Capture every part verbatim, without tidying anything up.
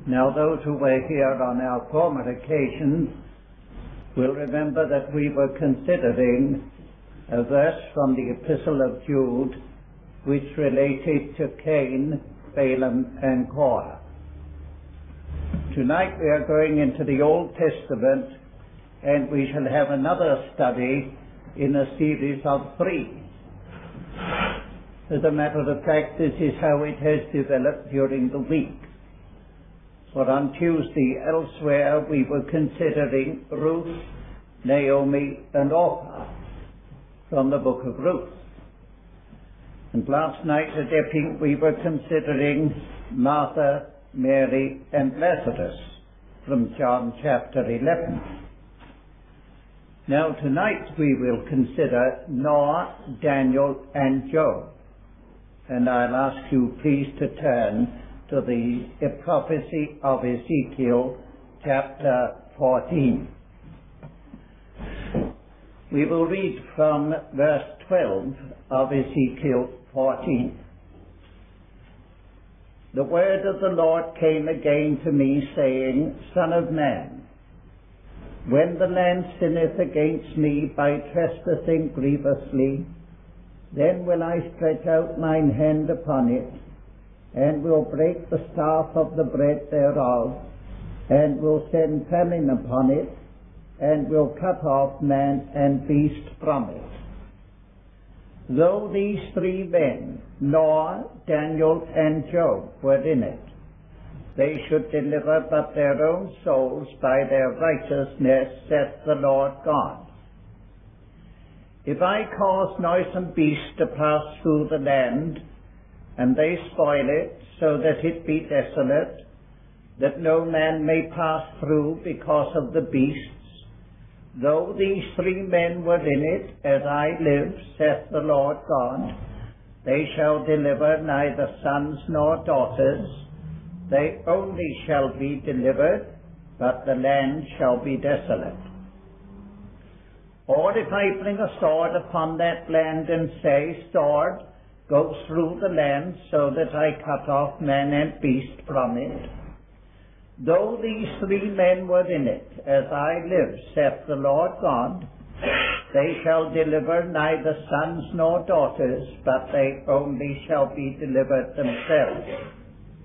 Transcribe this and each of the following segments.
Now, those who were here on our former occasions will remember that we were considering a verse from the Epistle of Jude which related to Cain, Balaam, and Korah. Tonight we are going into the Old Testament, and we shall have another study in a series of three. As a matter of fact, this is how it has developed during the week. For on Tuesday, elsewhere, we were considering Ruth, Naomi, and Orpah from the book of Ruth. And last night at Epping, we were considering Martha, Mary, and Lazarus from John chapter eleven. Now tonight we will consider Noah, Daniel, and Job. And I'll ask you please to turn to the prophecy of Ezekiel chapter fourteen. We will read from verse twelve of Ezekiel fourteen. The word of the Lord came again to me, saying, Son of man, when the land sinneth against me by trespassing grievously, then will I stretch out mine hand upon it, and will break the staff of the bread thereof, and will send famine upon it, and will cut off man and beast from it. Though these three men, Noah, Daniel, and Job, were in it, they should deliver but their own souls by their righteousness, saith the Lord God. If I cause noisome beasts to pass through the land, and they spoil it, so that it be desolate, that no man may pass through because of the beasts, though these three men were in it, as I live, saith the Lord God, they shall deliver neither sons nor daughters, they only shall be delivered, but the land shall be desolate. Or if I bring a sword upon that land and say, Sword, go through the land, so that I cut off man and beast from it, though these three men were in it, as I live, saith the Lord God, they shall deliver neither sons nor daughters, but they only shall be delivered themselves.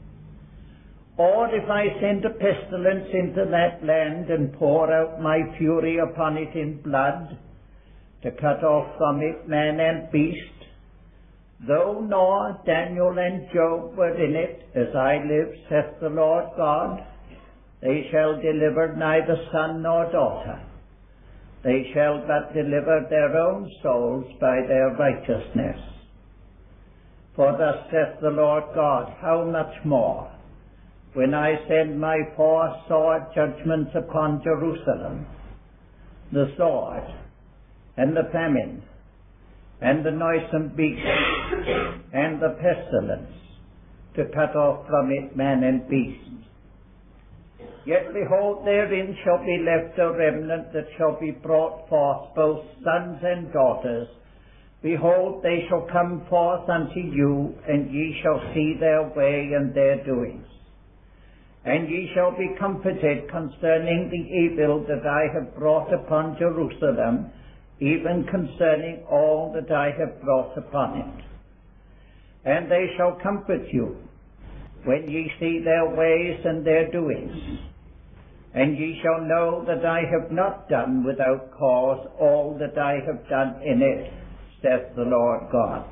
Or if I send a pestilence into that land, and pour out my fury upon it in blood, to cut off from it man and beast, though Noah, Daniel, and Job were in it, as I live, saith the Lord God, they shall deliver neither son nor daughter. They shall but deliver their own souls by their righteousness. For thus saith the Lord God, how much more, when I send my four sword judgments upon Jerusalem, the sword, and the famine, and the noisome beast, and the pestilence, to cut off from it man and beast. Yet behold, therein shall be left a remnant that shall be brought forth, both sons and daughters. Behold, they shall come forth unto you, and ye shall see their way and their doings. And ye shall be comforted concerning the evil that I have brought upon Jerusalem, even concerning all that I have brought upon it. And they shall comfort you when ye see their ways and their doings. And ye shall know that I have not done without cause all that I have done in it, saith the Lord God.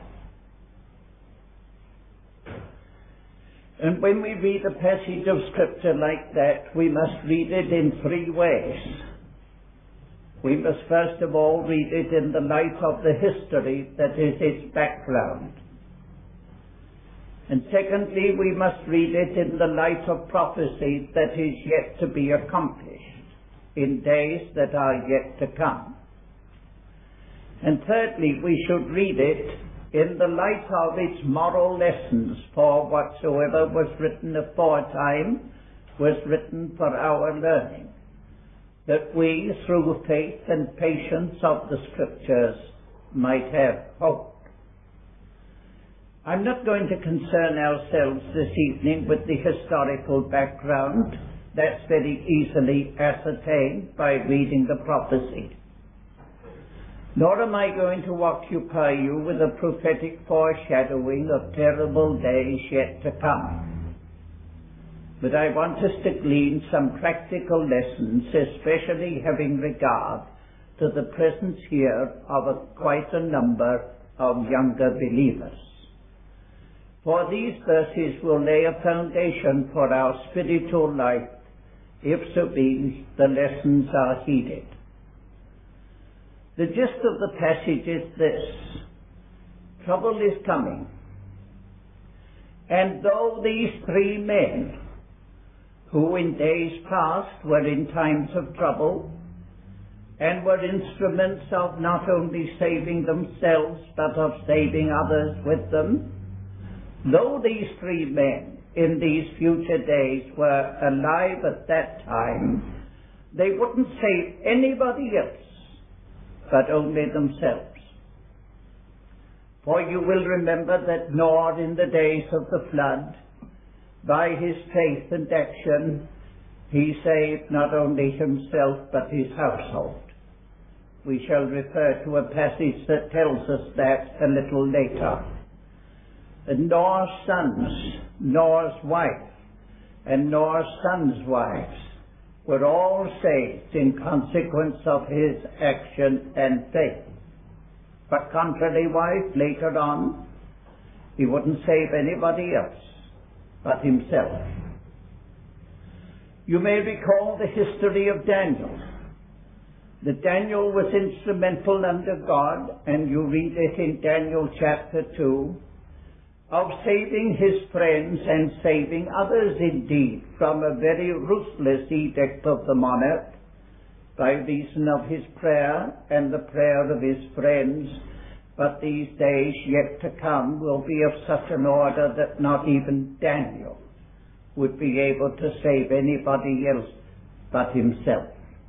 And when we read a passage of Scripture like that, we must read it in three ways. We must first of all read it in the light of the history that is its background. And secondly, we must read it in the light of prophecy that is yet to be accomplished in days that are yet to come. And thirdly, we should read it in the light of its moral lessons, for whatsoever was written aforetime was written for our learning, that we, through faith and patience of the Scriptures, might have hope. I'm not going to concern ourselves this evening with the historical background. That's very easily ascertained by reading the prophecy. Nor am I going to occupy you with a prophetic foreshadowing of terrible days yet to come. But I want us to glean some practical lessons, especially having regard to the presence here of a, quite a number of younger believers. For these verses will lay a foundation for our spiritual life, if so be the lessons are heeded. The gist of the passage is this: trouble is coming. And though these three men, who in days past were in times of trouble, and were instruments of not only saving themselves, but of saving others with them, though these three men in these future days were alive at that time, they wouldn't save anybody else, but only themselves. For you will remember that Noah in the days of the flood, by his faith and action, he saved not only himself but his household. We shall refer to a passage that tells us that a little later. And Noah's sons, Noah's wife, and Noah's sons' wives were all saved in consequence of his action and faith. But contrariwise, later on, he wouldn't save anybody else but himself. You may recall the history of Daniel. That Daniel was instrumental under God, and you read it in Daniel chapter two, of saving his friends and saving others indeed from a very ruthless edict of the monarch by reason of his prayer and the prayer of his friends. But these days yet to come will be of such an order that not even Daniel would be able to save anybody else but himself.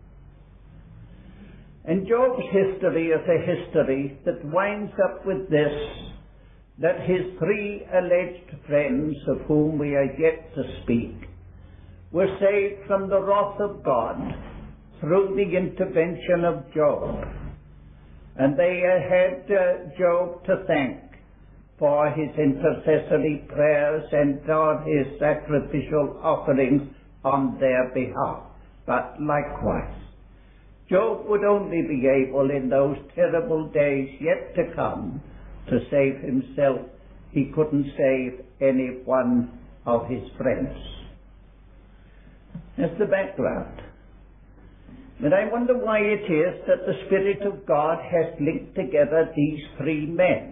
And Job's history is a history that winds up with this, that his three alleged friends, of whom we are yet to speak, were saved from the wrath of God through the intervention of Job. And they had uh, Job to thank for his intercessory prayers and for his sacrificial offerings on their behalf. But likewise, Job would only be able in those terrible days yet to come to save himself. He couldn't save any one of his friends. That's the background. But I wonder why it is that the Spirit of God has linked together these three men.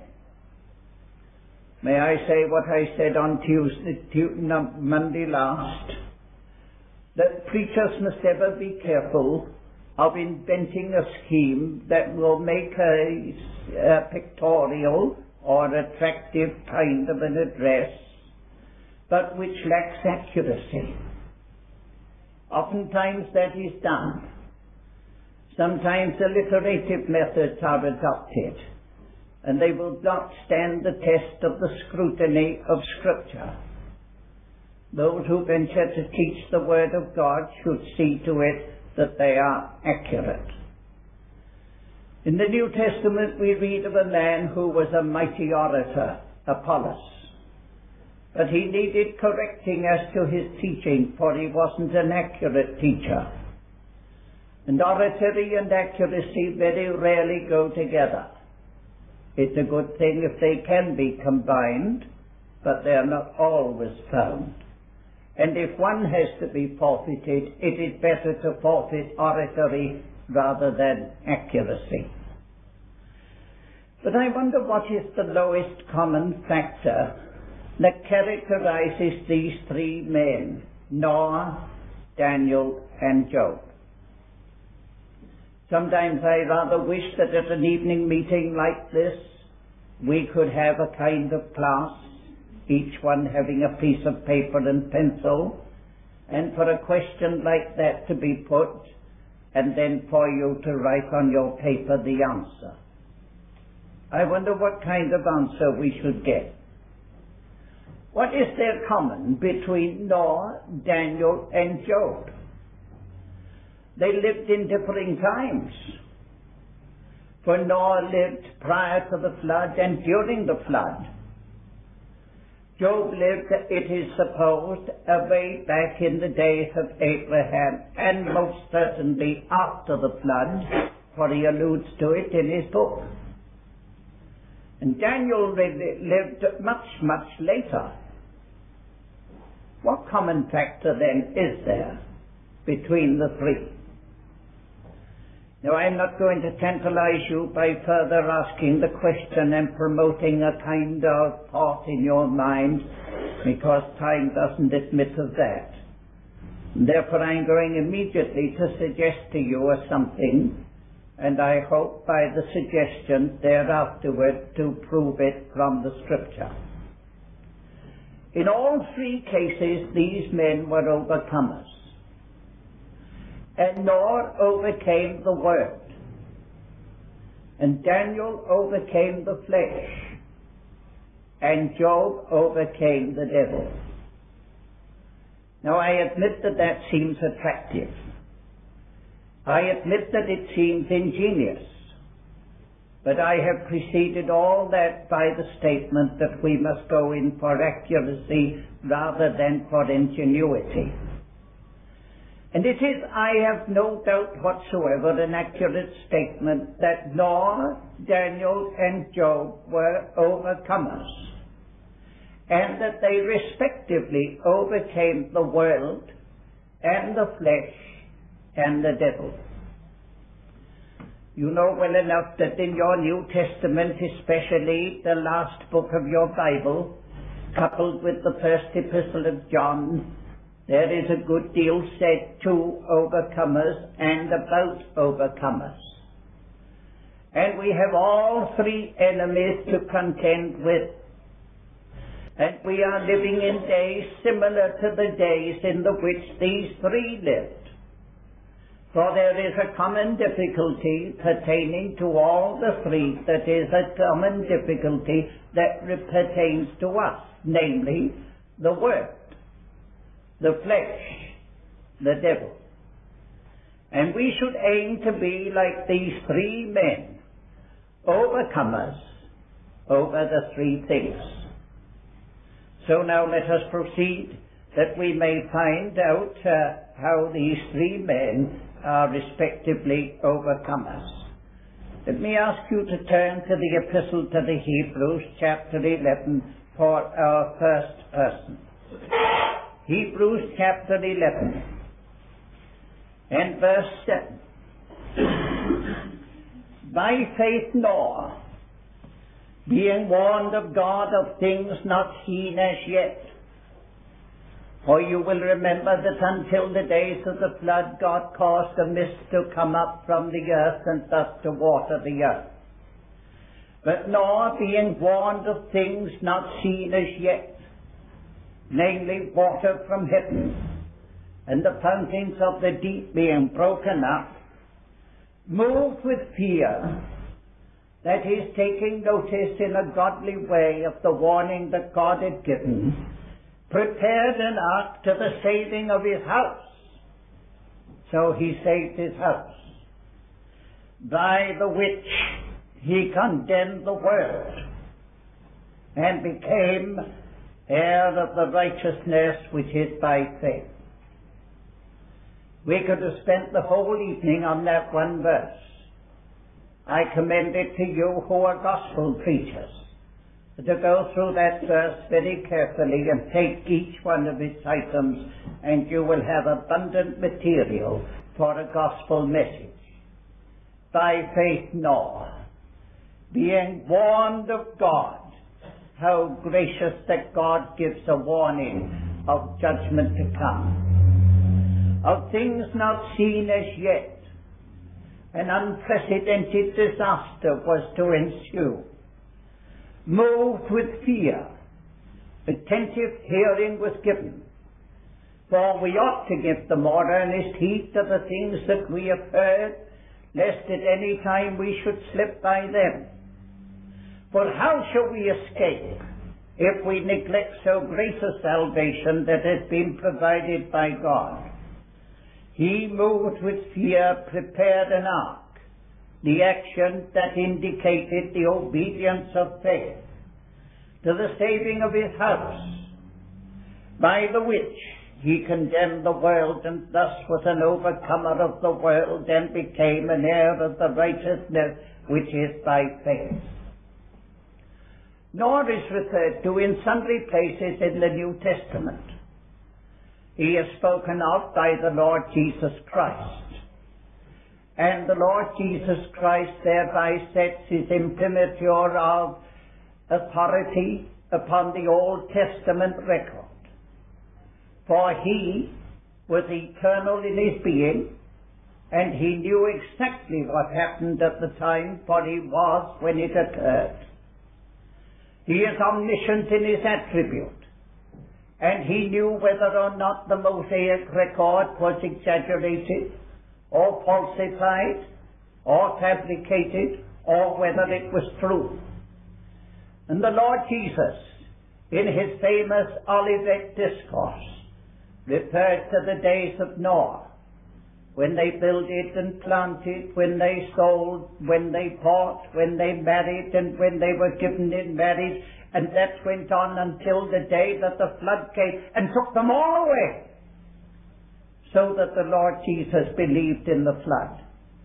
May I say what I said on Tuesday, Tuesday Monday last, that preachers must ever be careful of inventing a scheme that will make a, a pictorial or attractive kind of an address, but which lacks accuracy. Oftentimes that is done. Sometimes alliterative methods are adopted, and they will not stand the test of the scrutiny of Scripture. Those who venture to teach the Word of God should see to it that they are accurate. In the New Testament we read of a man who was a mighty orator, Apollos. But he needed correcting as to his teaching, for he wasn't an accurate teacher. And oratory and accuracy very rarely go together. It's a good thing if they can be combined, but they are not always found. And if one has to be forfeited, it is better to forfeit oratory rather than accuracy. But I wonder what is the lowest common factor that characterizes these three men, Noah, Daniel, and Job. Sometimes I rather wish that at an evening meeting like this, we could have a kind of class, each one having a piece of paper and pencil, and for a question like that to be put, and then for you to write on your paper the answer. I wonder what kind of answer we should get. What is there common between Noah, Daniel, and Job? They lived in differing times. For Noah lived prior to the flood and during the flood. Job lived, it is supposed, way back in the days of Abraham, and most certainly after the flood, for he alludes to it in his book. And Daniel lived much, much later. What common factor then is there between the three? Now, I'm not going to tantalize you by further asking the question and promoting a kind of thought in your mind, because time doesn't admit of that. Therefore, I'm going immediately to suggest to you a something, and I hope by the suggestion thereafterward to prove it from the Scripture. In all three cases, these men were overcomers. And Noah overcame the world, and Daniel overcame the flesh, and Job overcame the devil. Now, I admit that that seems attractive. I admit that it seems ingenious. But I have preceded all that by the statement that we must go in for accuracy rather than for ingenuity. And it is, I have no doubt whatsoever, an accurate statement that Noah, Daniel, and Job were overcomers, and that they respectively overcame the world and the flesh and the devil. You know well enough that in your New Testament, especially the last book of your Bible, coupled with the first epistle of John, there is a good deal said to overcomers and about overcomers. And we have all three enemies to contend with. And we are living in days similar to the days in the which these three lived. For there is a common difficulty pertaining to all the three, that is a common difficulty that pertains to us, namely the Word, the flesh, the devil. And we should aim to be like these three men, overcomers over the three things. So now let us proceed, that we may find out uh, how these three men are respectively overcomers. Let me ask you to turn to the Epistle to the Hebrews, chapter eleven, for our first person. Hebrews chapter eleven and verse seven. By faith Noah, being warned of God of things not seen as yet. For you will remember that until the days of the flood, God caused a mist to come up from the earth and thus to water the earth. But Noah, being warned of things not seen as yet, namely water from heaven, and the fountains of the deep being broken up, moved with fear, that is, taking notice in a godly way of the warning that God had given, prepared an ark to the saving of his house. So he saved his house, by the which he condemned the world, and became heir of the righteousness which is by faith. We could have spent the whole evening on that one verse. I commend it to you who are gospel preachers, to go through that verse very carefully and take each one of its items, and you will have abundant material for a gospel message. By faith Noah, being warned of God, how gracious that God gives a warning of judgment to come, of things not seen as yet. An unprecedented disaster was to ensue. Moved with fear, attentive hearing was given. For we ought to give the more earnest heed to the things that we have heard, lest at any time we should slip by them. For how shall we escape if we neglect so great a salvation that has been provided by God. He, moved with fear, prepared an ark, the action that indicated the obedience of faith to the saving of his house, by the which he condemned the world, and thus was an overcomer of the world, and became an heir of the righteousness which is by faith. Noah is referred to in sundry places in the New Testament. He is spoken of by the Lord Jesus Christ. And the Lord Jesus Christ thereby sets his imprimatur of authority upon the Old Testament record. For he was eternal in his being, and he knew exactly what happened at the time, for he was when it occurred. He is omniscient in his attribute, and he knew whether or not the Mosaic record was exaggerated, or falsified, or fabricated, or whether it was true. And the Lord Jesus, in his famous Olivet Discourse, referred to the days of Noah, when they builded and planted, when they sold, when they bought, when they married, and when they were given in marriage, and that went on until the day that the flood came and took them all away, so that the Lord Jesus believed in the flood.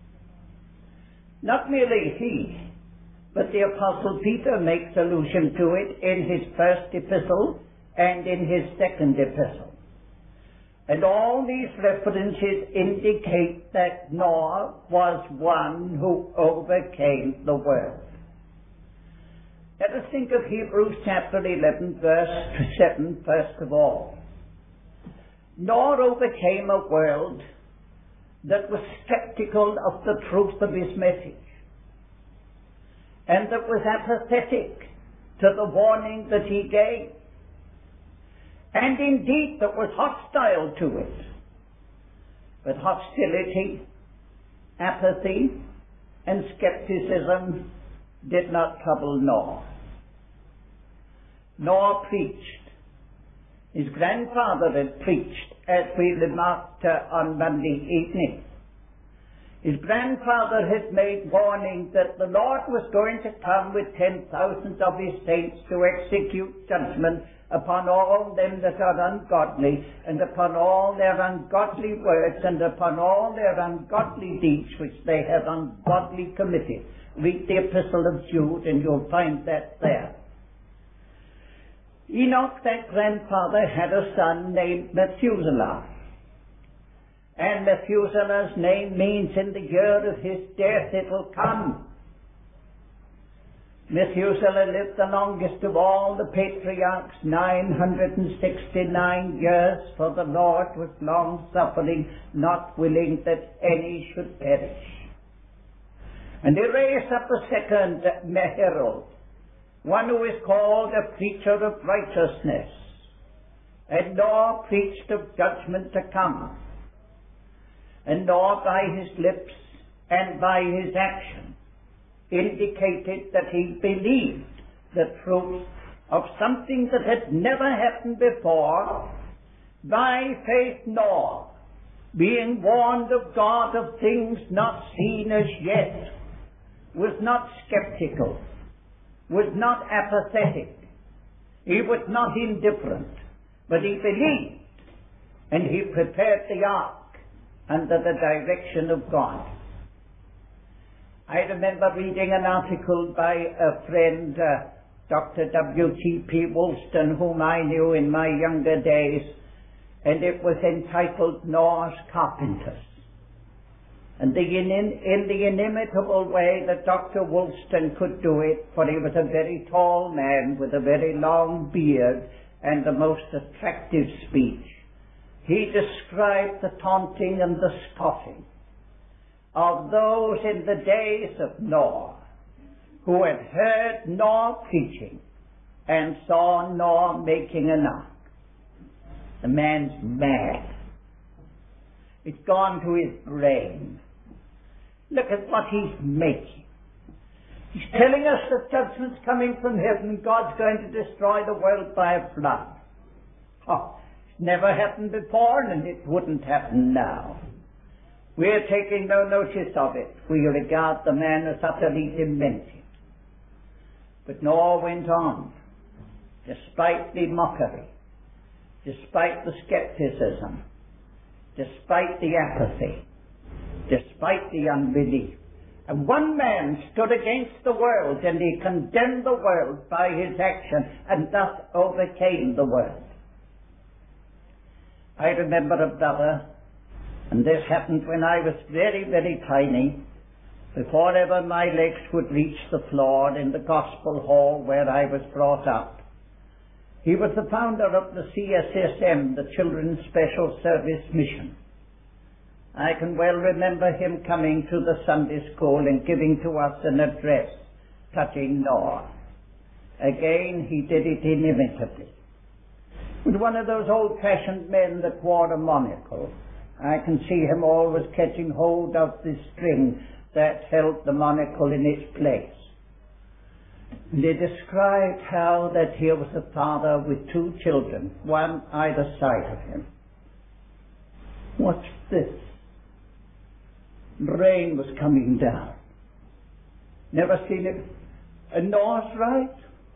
Not merely he, but the Apostle Peter makes allusion to it in his first epistle and in his second epistle. And all these references indicate that Noah was one who overcame the world. Let us think of Hebrews chapter eleven, verse seven, first of all. Noah overcame a world that was skeptical of the truth of his message, and that was apathetic to the warning that he gave, and indeed that was hostile to it. But hostility, apathy, and skepticism did not trouble Noah. Noah preached. His grandfather had preached, as we remarked uh, on Monday evening. His grandfather had made warning that the Lord was going to come with ten thousands of his saints to execute judgment upon all them that are ungodly, and upon all their ungodly words, and upon all their ungodly deeds which they have ungodly committed. Read the Epistle of Jude, and you'll find that there. Enoch, that grandfather, had a son named Methuselah. And Methuselah's name means in the year of his death it will come. Methuselah lived the longest of all the patriarchs, nine hundred sixty-nine years, for the Lord was long-suffering, not willing that any should perish. And he raised up a second herald, one who is called a preacher of righteousness. And Noah preached of judgment to come. And Noah, by his lips and by his action, indicated that he believed the truth of something that had never happened before. By faith Noah, being warned of God of things not seen as yet, was not skeptical, was not apathetic, he was not indifferent, but he believed, and he prepared the ark under the direction of God. I remember reading an article by a friend, uh, Doctor W T P Woolston, whom I knew in my younger days, and it was entitled Noah's Carpenters. And the in, in the inimitable way that Doctor Woolston could do it, for he was a very tall man with a very long beard and the most attractive speech, he described the taunting and the scoffing of those in the days of Noah who had heard Noah preaching and saw Noah making an ark. The man's mad. It's gone to his brain. Look at what he's making. He's telling us that judgment's coming from heaven and God's going to destroy the world by a flood. Oh, it's never happened before and it wouldn't happen now. We're taking no notice of it. We regard the man as utterly demented. But Noah went on, despite the mockery, despite the skepticism, despite the apathy, despite the unbelief. And one man stood against the world, and he condemned the world by his action, and thus overcame the world. I remember a brother, and this happened when I was very, very tiny, before ever my legs would reach the floor in the gospel hall where I was brought up. He was the founder of the C S S M, the Children's Special Service Mission. I can well remember him coming to the Sunday school and giving to us an address touching Noah. Again, he did it inimitably. With one of those old-fashioned men that wore a monocle. I can see him always catching hold of the string that held the monocle in its place. And he described how that he was a father with two children, one either side of him. What's this? Rain was coming down. Never seen it. And Noah's right.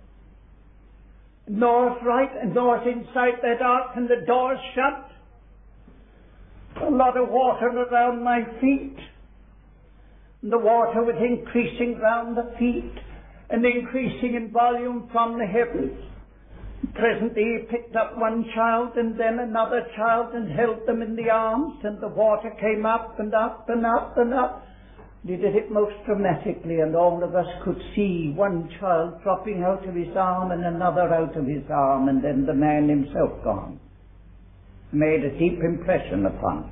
Noah's right, and Noah's inside that ark, and the door's shut. A lot of water around my feet. And the water was increasing round the feet, and increasing in volume from the heavens. Presently he picked up one child and then another child and held them in the arms, and the water came up and up and up and up. He did it most dramatically, and all of us could see one child dropping out of his arm and another out of his arm, and then the man himself gone. Made a deep impression upon us.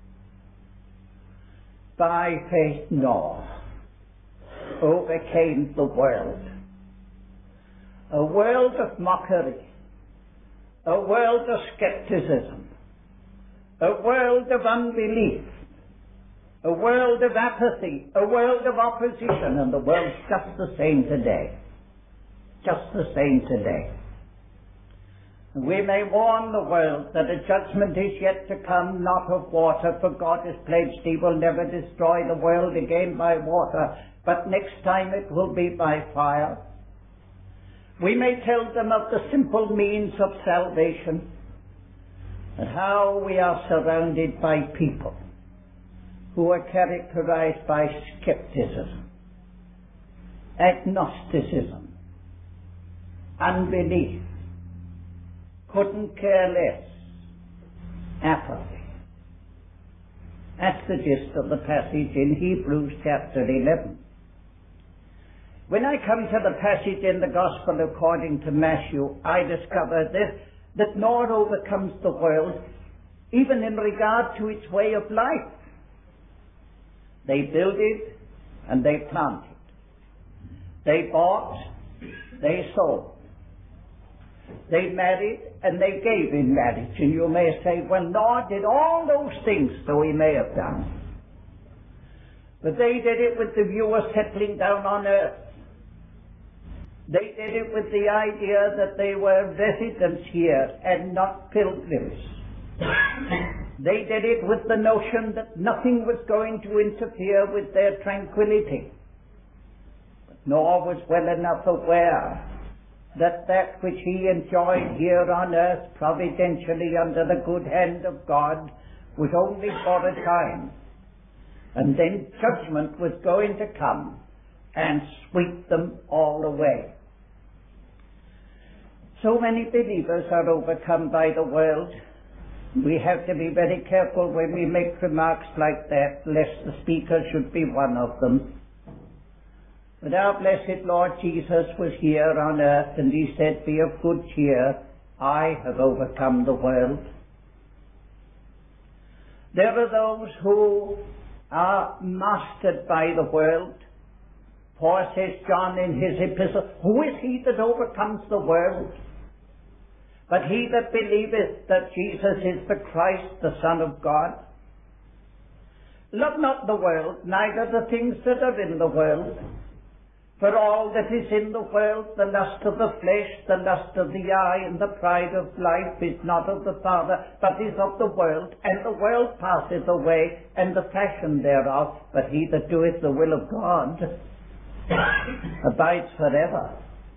By faith Noah overcame the world. A world of mockery, a world of skepticism, a world of unbelief, a world of apathy, a world of opposition, and the world's just the same today. Just the same today. We may warn the world that a judgment is yet to come, not of water, for God has pledged he will never destroy the world again by water, but next time it will be by fire. We may tell them of the simple means of salvation, and how we are surrounded by people who are characterized by skepticism, agnosticism, unbelief, couldn't care less, apathy. That's the gist of the passage in Hebrews chapter eleven. When I come to the passage in the Gospel according to Matthew, I discover this, that Noah overcomes the world even in regard to its way of life. They built it and they planted. They bought, they sold. They married and they gave in marriage. And you may say, well, Noah did all those things, so he may have done. But they did it with the view of settling down on earth. They did it with the idea that they were residents here and not pilgrims. They did it with the notion that nothing was going to interfere with their tranquility. But Noah was well enough aware that that which he enjoyed here on earth, providentially under the good hand of God, was only for a time. And then judgment was going to come and sweep them all away. So many believers are overcome by the world. We have to be very careful when we make remarks like that, lest the speaker should be one of them. But our blessed Lord Jesus was here on earth, and he said, be of good cheer, I have overcome the world. There are those who are mastered by the world. For, says John in his epistle, who is he that overcomes the world? But he that believeth that Jesus is the Christ, the Son of God. Love not the world, neither the things that are in the world. For all that is in the world, the lust of the flesh, the lust of the eye, and the pride of life is not of the Father, but is of the world. And the world passeth away, and the fashion thereof, but he that doeth the will of God abides forever.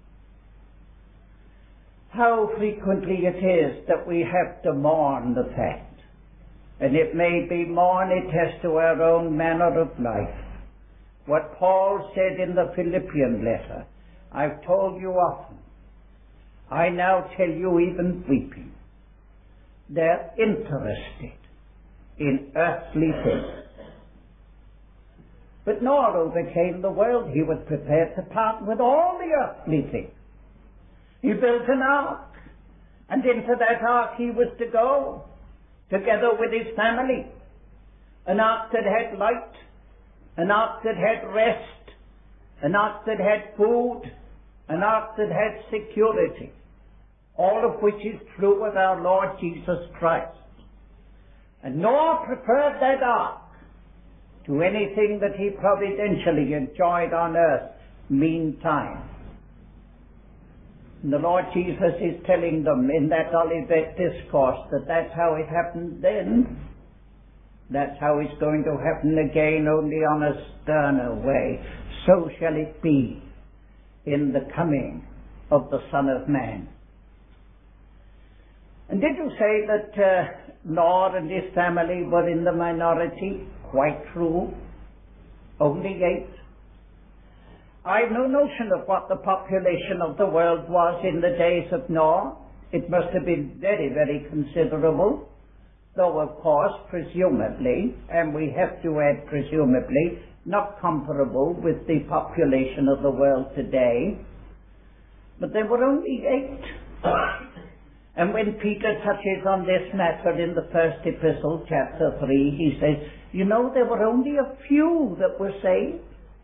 How frequently it is that we have to mourn the fact, and it may be mourn it as to our own manner of life. What Paul said in the Philippian letter, I've told you often, I now tell you even weeping, they're interested in earthly things. But Noah overcame the world. He was prepared to part with all the earthly things. He built an ark, and into that ark he was to go, together with his family. An ark that had light, an ark that had rest, an ark that had food, an ark that had security, all of which is true with our Lord Jesus Christ. And Noah preferred that ark to anything that he providentially enjoyed on earth meantime. And the Lord Jesus is telling them in that Olivet Discourse that that's how it happened then. That's how it's going to happen again, only on a sterner way. So shall it be in the coming of the Son of Man. And did you say that uh, Noah and his family were in the minority? Quite true. Only eight. I've no notion of what the population of the world was in the days of Noah. It must have been very, very considerable. Though, of course, presumably, and we have to add presumably, not comparable with the population of the world today. But there were only eight. And when Peter touches on this matter in the first epistle, chapter three, he says, you know, there were only a few that were saved.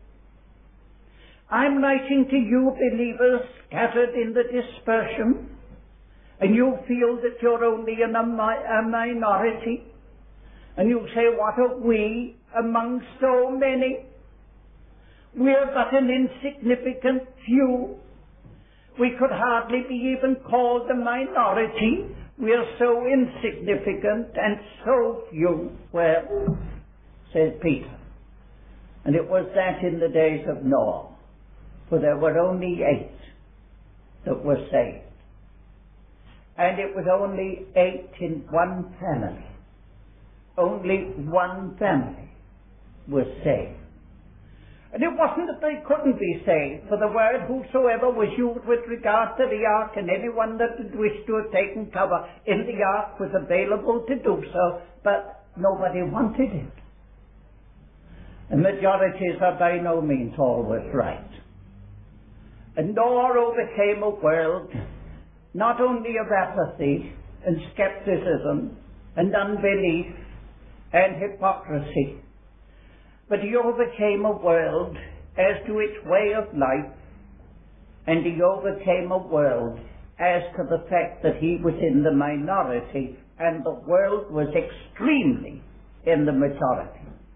I'm writing to you, believers, scattered in the dispersion, and you feel that you're only in a, mi- a minority, and you say, what are we among so many? We're but an insignificant few. We could hardly be even called a minority. We're so insignificant and so few. Well, says Peter, and it was that in the days of Noah. For there were only eight that were saved. And it was only eight in one family. Only one family was saved. And it wasn't that they couldn't be saved, for the word whosoever was used with regard to the ark, and anyone that wished to have taken cover in the ark was available to do so, but nobody wanted it. And majorities are by no means always right. And Noah overcame a world not only of apathy and skepticism and unbelief and hypocrisy, but he overcame a world as to its way of life, and he overcame a world as to the fact that he was in the minority and the world was extremely in the majority.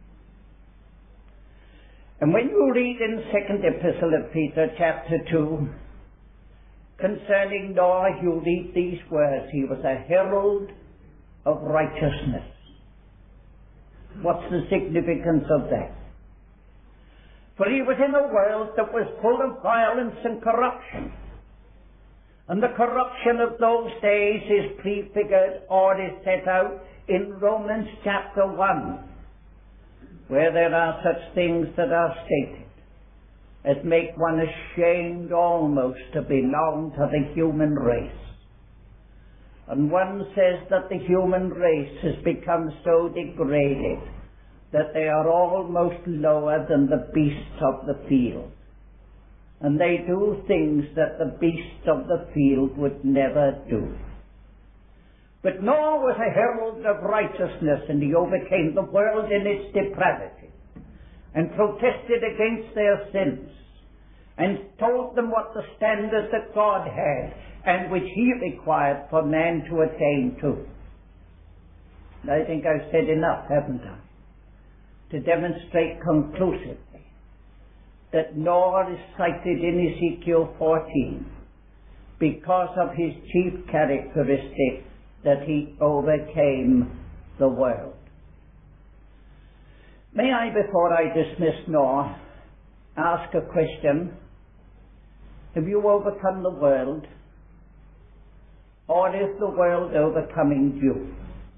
And when you read in second epistle of Peter, chapter two, concerning Noah, you read these words, he was a herald of righteousness. What's the significance of that? For he was in a world that was full of violence and corruption. And the corruption of those days is prefigured or is set out in Romans chapter one. Where there are such things that are stated as make one ashamed almost to belong to the human race. And one says that the human race has become so degraded that they are almost lower than the beasts of the field. And they do things that the beasts of the field would never do. But Noah was a herald of righteousness, and he overcame the world in its depravity and protested against their sins and told them what the standard that God had and which he required for man to attain to. I think I've said enough, haven't I, to demonstrate conclusively that Noah is cited in Ezekiel fourteen because of his chief characteristic, that he overcame the world. May I, before I dismiss Noah, ask a question? Have you overcome the world? Or is the world overcoming you?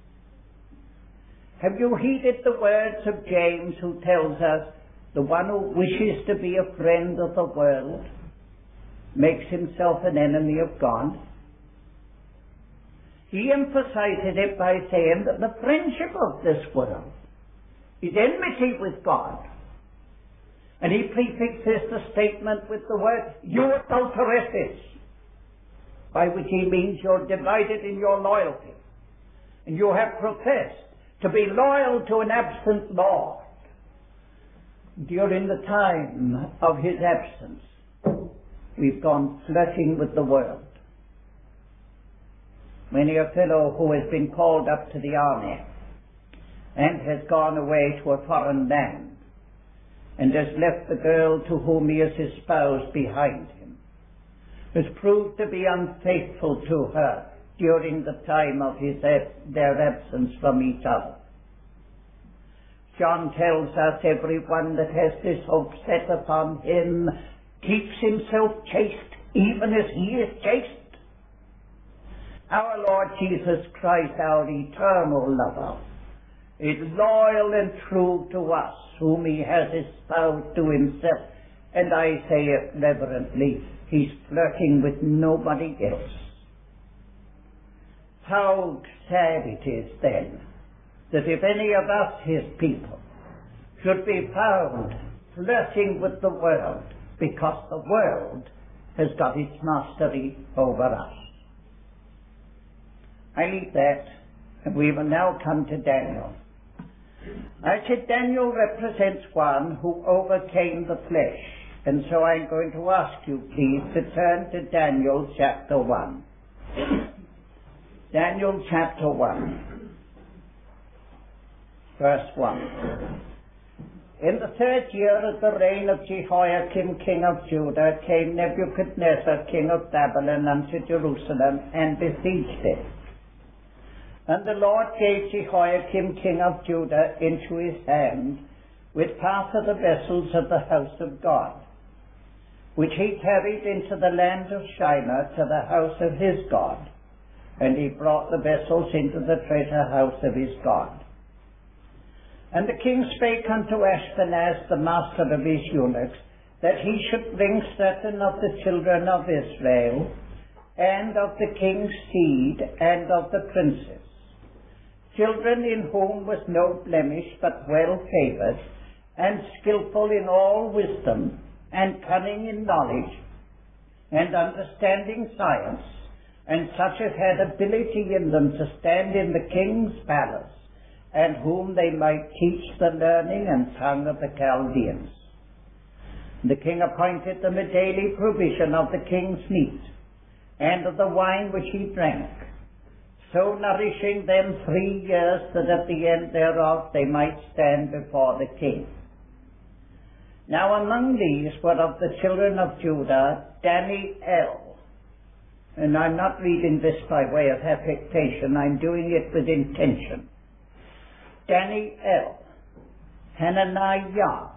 Have you heeded the words of James, who tells us the one who wishes to be a friend of the world makes himself an enemy of God? He emphasizes it by saying that the friendship of this world is enmity with God. And he prefixes the statement with the word, you adulteresses, by which he means you're divided in your loyalty. And you have professed to be loyal to an absent Lord. During the time of his absence, we've gone flirting with the world. Many a fellow who has been called up to the army and has gone away to a foreign land and has left the girl to whom he is espoused behind him has proved to be unfaithful to her during the time of his ab- their absence from each other. John tells us everyone that has this hope set upon him keeps himself chaste, even as he is chaste. Our Lord Jesus Christ, our eternal lover, is loyal and true to us, whom he has espoused to himself. And I say it reverently, he's flirting with nobody else. How sad it is then that if any of us, his people, should be found flirting with the world, because the world has got its mastery over us. I leave that, and we will now come to Daniel. I said Daniel represents one who overcame the flesh, and so I'm going to ask you, please, to turn to Daniel chapter one. Daniel chapter one, verse one. In the third year of the reign of Jehoiakim king of Judah came Nebuchadnezzar king of Babylon unto Jerusalem and besieged it. And the Lord gave Jehoiakim king of Judah into his hand with part of the vessels of the house of God, which he carried into the land of Shinar to the house of his God. And he brought the vessels into the treasure house of his God. And the king spake unto Ashpenaz, the master of his eunuchs, that he should bring certain of the children of Israel, and of the king's seed, and of the princes, children in whom was no blemish, but well favored, and skillful in all wisdom, and cunning in knowledge, and understanding science, and such as had ability in them to stand in the king's palace, and whom they might teach the learning and tongue of the Chaldeans. The king appointed them a daily provision of the king's meat, and of the wine which he drank, so nourishing them three years, that at the end thereof they might stand before the king. Now among these were of the children of Judah Daniel, and I'm not reading this by way of affectation, I'm doing it with intention. Daniel, Hananiah,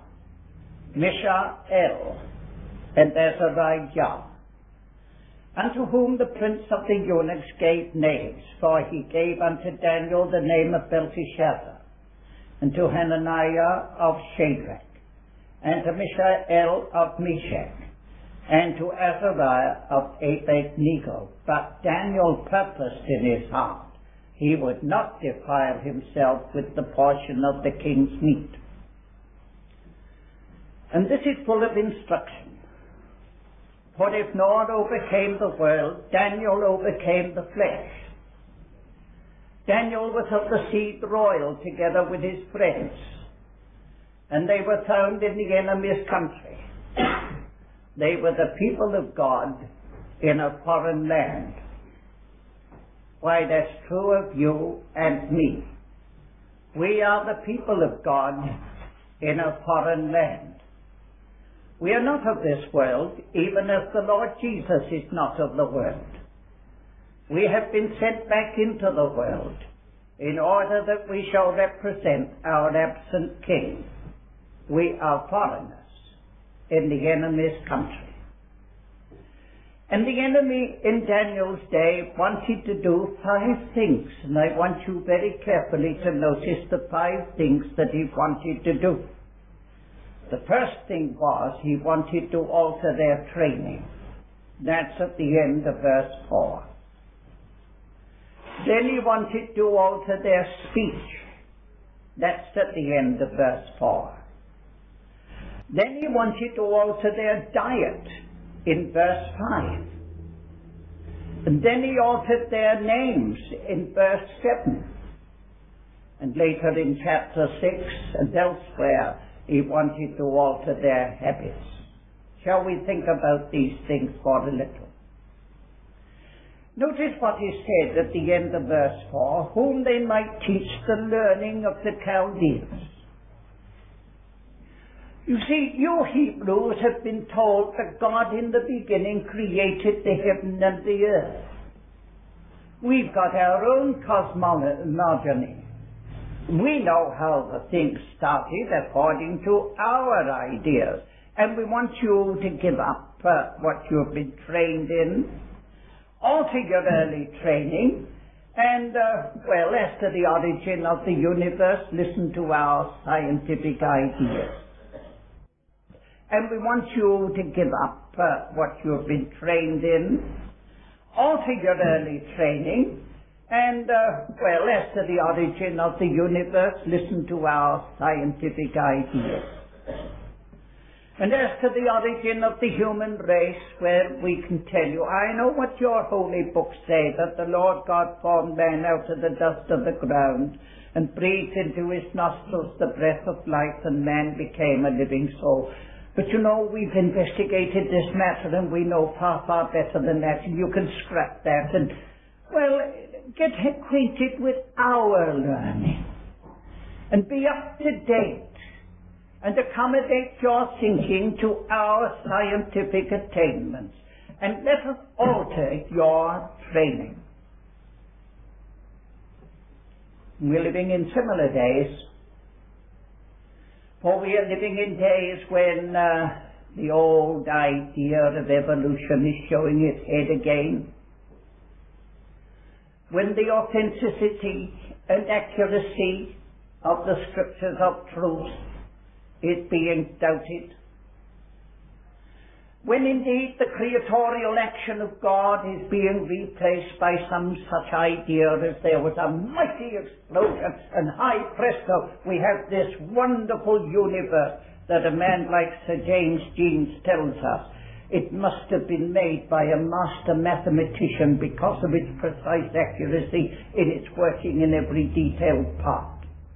Mishael, and Azariah, unto whom the prince of the eunuchs gave names, for he gave unto Daniel the name of Belteshazzar, and to Hananiah of Shadrach, and to Mishael of Meshach, and to Azariah of Abednego. But Daniel purposed in his heart he would not defile himself with the portion of the king's meat. And this is full of instruction. For if Noah overcame the world, Daniel overcame the flesh. Daniel was of the seed royal together with his friends, and they were found in the enemy's country. They were the people of God in a foreign land. Why, that's true of you and me. We are the people of God in a foreign land. We are not of this world, even as the Lord Jesus is not of the world. We have been sent back into the world in order that we shall represent our absent King. We are foreigners in the enemy's country. And the enemy in Daniel's day wanted to do five things, and I want you very carefully to notice the five things that he wanted to do. The first thing was he wanted to alter their training. That's at the end of verse four. Then he wanted to alter their speech. That's at the end of verse four. Then he wanted to alter their diet in verse five. And then he altered their names in verse seven. And later in chapter six and elsewhere, he wanted to alter their habits. Shall we think about these things for a little? Notice what he said at the end of verse four, whom they might teach the learning of the Chaldeans. You see, you Hebrews have been told that God in the beginning created the heaven and the earth. We've got our own cosmogony. We know how the thing started according to our ideas, and we want you to give up uh, what you've been trained in, alter your early training, and, uh, well, as to the origin of the universe, listen to our scientific ideas. And we want you to give up uh, what you've been trained in, alter your early training, and, uh, well, as to the origin of the universe, listen to our scientific ideas. And as to the origin of the human race, well, we can tell you, I know what your holy books say, that the Lord God formed man out of the dust of the ground and breathed into his nostrils the breath of life, and man became a living soul. But you know, we've investigated this matter and we know far, far better than that, and you can scrap that and, well, get acquainted with our learning and be up to date and accommodate your thinking to our scientific attainments, and let us alter your training. We're living in similar days, for we are living in days when uh, the old idea of evolution is showing its head again, when the authenticity and accuracy of the scriptures of truth is being doubted, when indeed the creatorial action of God is being replaced by some such idea as there was a mighty explosion and high presto, we have this wonderful universe that a man like Sir James Jeans tells us. It must have been made by a master mathematician because of its precise accuracy in its working in every detailed part.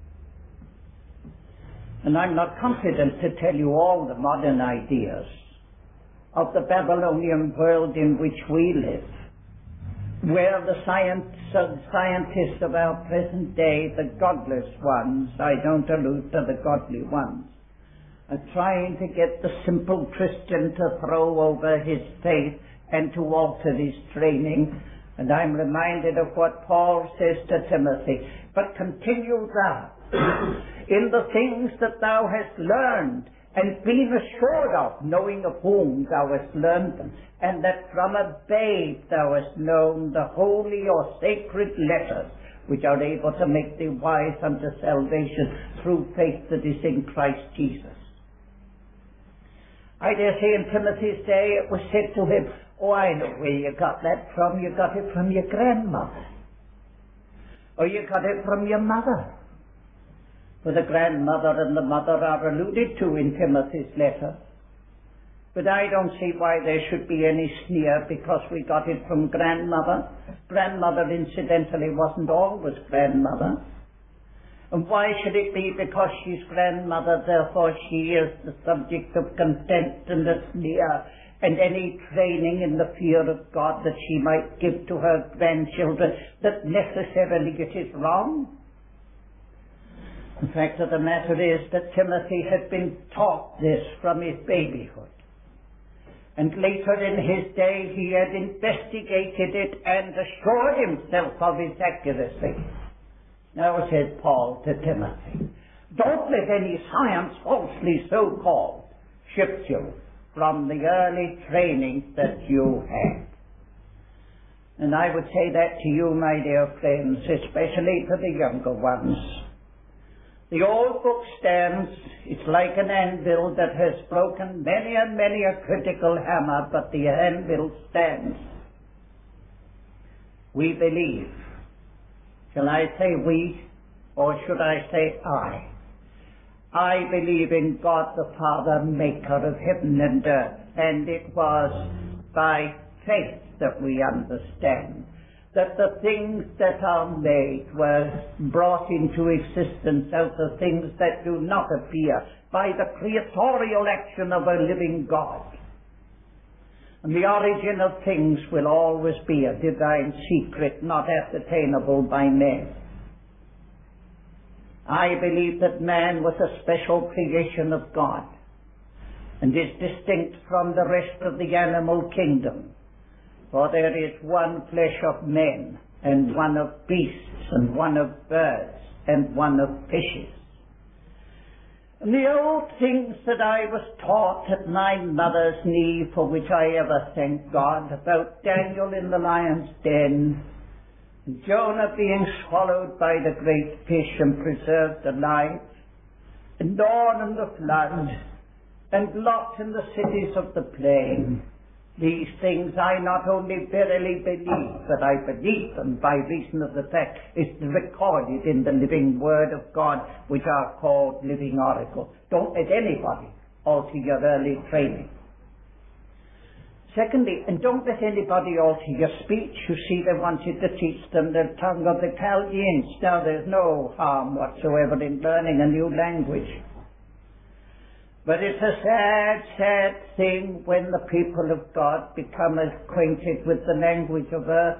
And I'm not confident to tell you all the modern ideas of the Babylonian world in which we live, where the science, uh, scientists of our present day, the godless ones, I don't allude to the godly ones, are trying to get the simple Christian to throw over his faith and to alter his training. And I'm reminded of what Paul says to Timothy, but continue thou in the things that thou hast learned and been assured of, knowing of whom thou hast learned them, and that from a babe thou hast known the holy or sacred letters, which are able to make thee wise unto salvation through faith that is in Christ Jesus. I dare say in Timothy's day it was said to him, oh, I know where you got that from. You got it from your grandmother. Or you got it from your mother. For the grandmother and the mother are alluded to in Timothy's letter. But I don't see why there should be any sneer because we got it from grandmother. Grandmother, incidentally, wasn't always grandmother. And why should it be because she's grandmother, therefore she is the subject of contempt and a sneer and any training in the fear of God that she might give to her grandchildren, that necessarily it is wrong? The fact of the matter is that Timothy had been taught this from his babyhood. And later in his day he had investigated it and assured himself of its accuracy. Now said Paul to Timothy, don't let any science falsely so called shift you from the early training that you had. And I would say that to you, my dear friends, especially to the younger ones. The old book stands, it's like an anvil that has broken many and many a critical hammer, but the anvil stands. We believe. Shall I say we, or should I say I? I believe in God the Father, maker of heaven and earth, and it was by faith that we understand that the things that are made were brought into existence out of things that do not appear by the creatorial action of a living God. And the origin of things will always be a divine secret not ascertainable by men. I believe that man was a special creation of God and is distinct from the rest of the animal kingdom. For there is one flesh of men, and one of beasts, and one of birds, and one of fishes. And the old things that I was taught at my mother's knee, for which I ever thank God, about Daniel in the lion's den, and Jonah being swallowed by the great fish and preserved alive, and Noah and the flood, and Lot in the cities of the plain. These things I not only verily believe, but I believe them by reason of the fact it's recorded in the living Word of God, which are called living oracles. Don't let anybody alter your early training. Secondly, and don't let anybody alter your speech. You see, they wanted to teach them the tongue of the Chaldeans. Now, there's no harm whatsoever in learning a new language. But it's a sad, sad thing when the people of God become acquainted with the language of earth.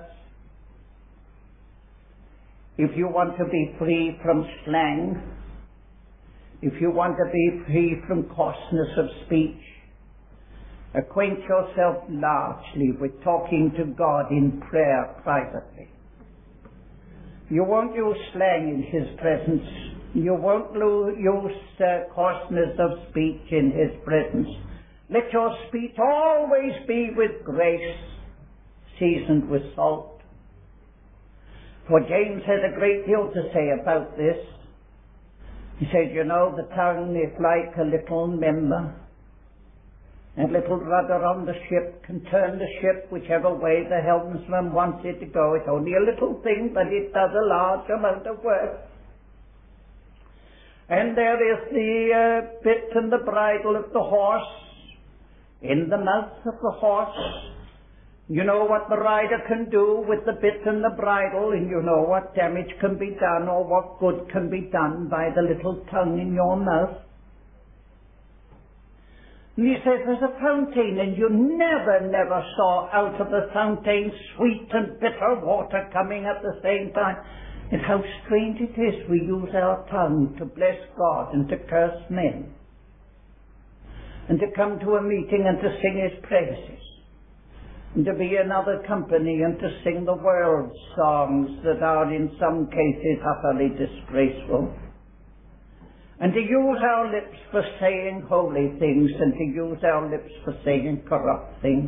If you want to be free from slang, if you want to be free from coarseness of speech, acquaint yourself largely with talking to God in prayer privately. You won't use slang in His presence. You won't use uh, coarseness of speech in His presence. Let your speech always be with grace, seasoned with salt. For James had a great deal to say about this. He said, you know, the tongue is like a little member. A little rudder on the ship can turn the ship whichever way the helmsman wants it to go. It's only a little thing, but it does a large amount of work. And there is the uh, bit and the bridle of the horse in the mouth of the horse. You know what the rider can do with the bit and the bridle, and you know what damage can be done or what good can be done by the little tongue in your mouth. And he says there's a fountain, and you never, never saw out of the fountain sweet and bitter water coming at the same time. And how strange it is we use our tongue to bless God and to curse men, and to come to a meeting and to sing His praises, and to be in other company and to sing the world's songs that are in some cases utterly disgraceful, and to use our lips for saying holy things and to use our lips for saying corrupt things.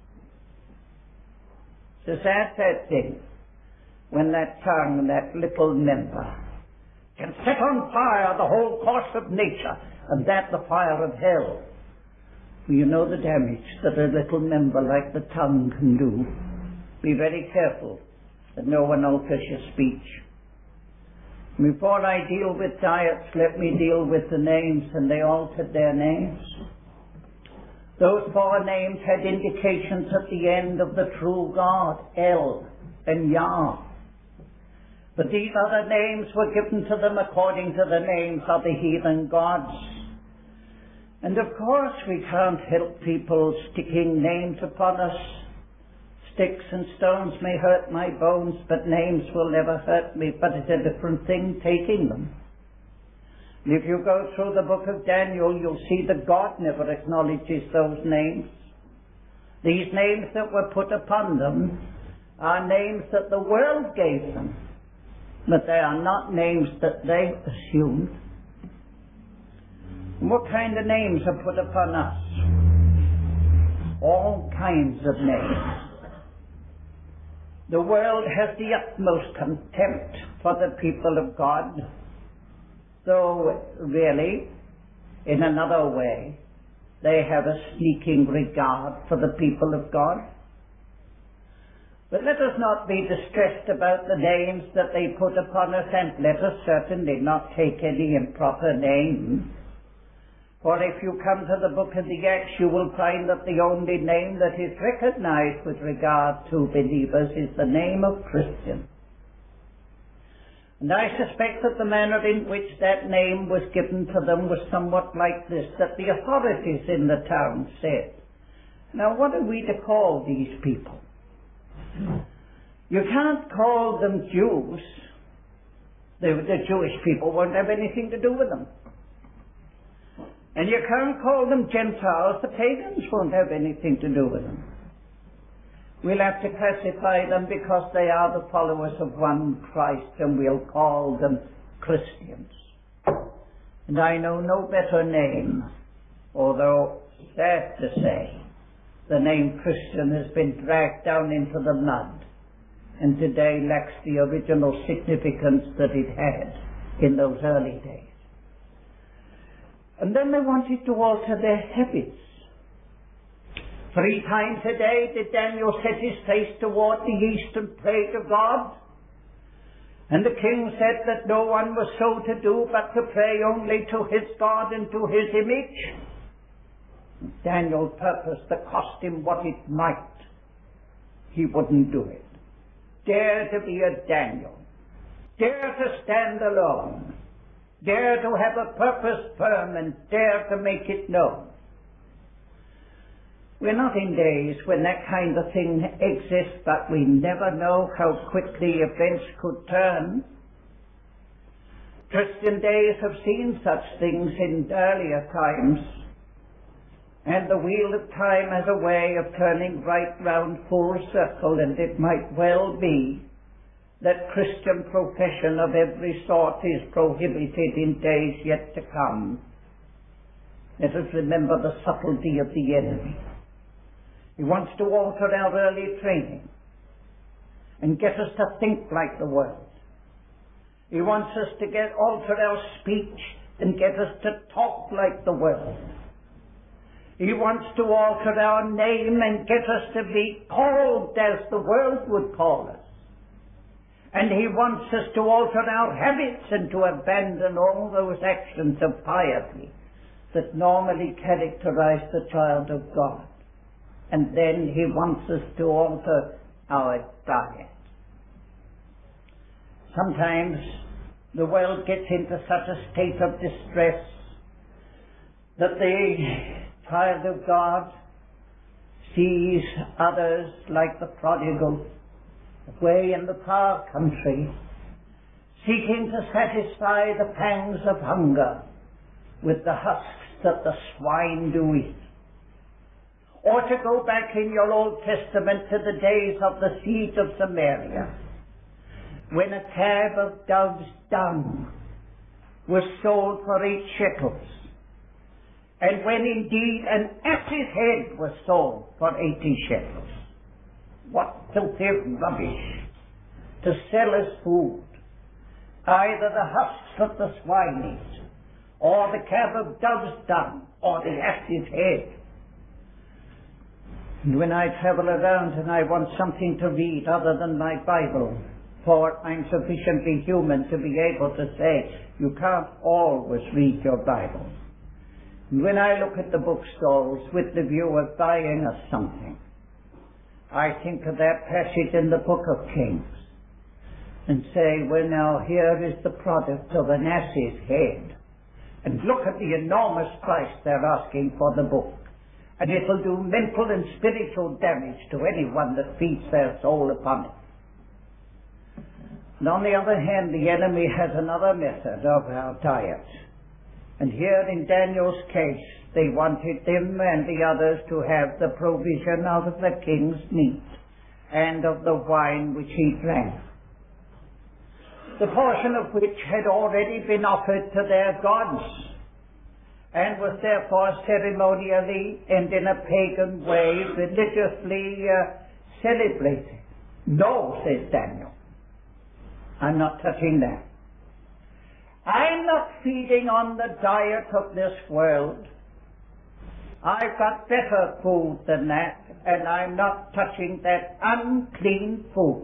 It's a sad, sad thing when that tongue, that little member, can set on fire the whole course of nature, and that the fire of hell. You know the damage that a little member like the tongue can do. Be very careful that no one alters your speech. Before I deal with diets, let me deal with the names, and they altered their names. Those four names had indications at the end of the true God, El and Yah. But these other names were given to them according to the names of the heathen gods. And of course we can't help people sticking names upon us. Sticks and stones may hurt my bones, but names will never hurt me. But it's a different thing taking them. And if you go through the book of Daniel, you'll see that God never acknowledges those names. These names that were put upon them are names that the world gave them, but they are not names that they assumed. What kind of names are put upon us? All kinds of names. The world has the utmost contempt for the people of God, though really, in another way, they have a sneaking regard for the people of God. But let us not be distressed about the names that they put upon us, and let us certainly not take any improper name. For if you come to the book of the Acts, you will find that the only name that is recognized with regard to believers is the name of Christian. And I suspect that the manner in which that name was given to them was somewhat like this, that the authorities in the town said, "Now what are we to call these people? You can't call them Jews. The, the Jewish people won't have anything to do with them. And you can't call them Gentiles. The pagans won't have anything to do with them. We'll have to classify them because they are the followers of one Christ, and we'll call them Christians." And I know no better name, although sad to say, the name Christian has been dragged down into the mud, and today lacks the original significance that it had in those early days. And then they wanted to alter their habits. Three times a day did Daniel set his face toward the east and pray to God. And the king said that no one was so to do but to pray only to his God and to his image. Daniel purposed to cost him what it might. He wouldn't do it. Dare to be a Daniel. Dare to stand alone. Dare to have a purpose firm, and dare to make it known. We're not in days when that kind of thing exists, but we never know how quickly events could turn. Christian days have seen such things in earlier times, and the wheel of time has a way of turning right round full circle, and it might well be that Christian profession of every sort is prohibited in days yet to come. Let us remember the subtlety of the enemy. He wants to alter our early training and get us to think like the world. He wants us to get alter our speech and get us to talk like the world. He wants to alter our name and get us to be called as the world would call us. And he wants us to alter our habits and to abandon all those actions of piety that normally characterize the child of God. And then he wants us to alter our diet. Sometimes the world gets into such a state of distress that the child of God sees others like the prodigal away in the far country, seeking to satisfy the pangs of hunger with the husks that the swine do eat. Or to go back in your Old Testament to the days of the siege of Samaria, when a cab of dove's dung was sold for eight shekels, and when indeed an ass's head was sold for eighty shekels. What filthy rubbish to sell as food either the husks that the swine eat, or the cab of dove's dung, or the ass's head. And when I travel around and I want something to read other than my Bible, for I'm sufficiently human to be able to say, you can't always read your Bible. And when I look at the bookstalls with the view of buying us something, I think of that passage in the book of Kings and say, well now, here is the product of an ass's head. And look at the enormous price they're asking for the book. And it'll do mental and spiritual damage to anyone that feeds their soul upon it. And on the other hand, the enemy has another method of our diet. And here in Daniel's case, They wanted him and the others to have the provision of the king's meat and of the wine which he drank, the portion of which had already been offered to their gods, and was therefore ceremonially and in a pagan way religiously uh, celebrated. No, says Daniel, I'm not touching that. I'm not feeding on the diet of this world. I've got better food than that, and I'm not touching that unclean food.